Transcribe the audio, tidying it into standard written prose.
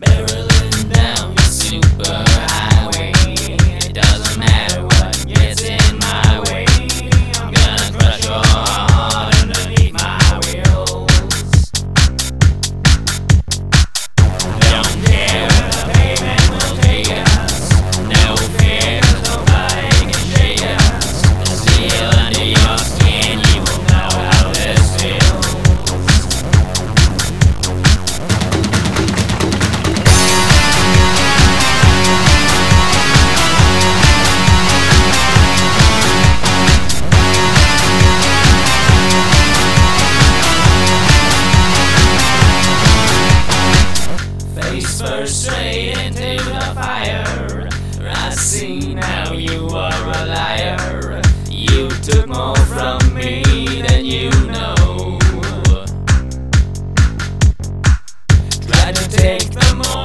Barreling down the superhighway. It doesn't matter what gets in my way. I'm gonna crush your heart underneath my wheels. Don't care where the pavement will take us. No fear, 'cause nobody can shake us. The steel under your skin, you will know how this feels. Face first straight into the fire. I see now you are a liar. You took more from me than you know. Tried to take the more